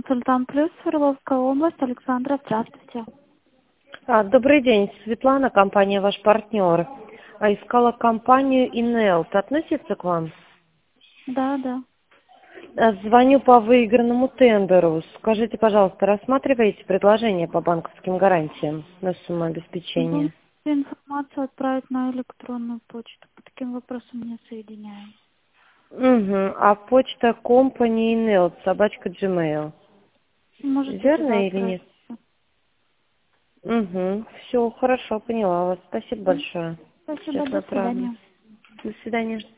Консультант Плюс, Свердловская область, Александра, здравствуйте. Добрый день, Светлана, компания «Ваш партнер». Искала компанию Инелт. Относится к вам? Да, да. Звоню по выигранному тендеру. Скажите, пожалуйста, рассматриваете предложение по банковским гарантиям на сумму Вы обеспечения? можете информацию отправить на электронную почту. По таким вопросам не соединяем. Угу. А почта компании Инелт, собачка Gmail. Можете туда Верно или отправить. нет? Угу. Все, хорошо, поняла вас. Спасибо большое. Спасибо, Сейчас до направлю. свидания. До свидания.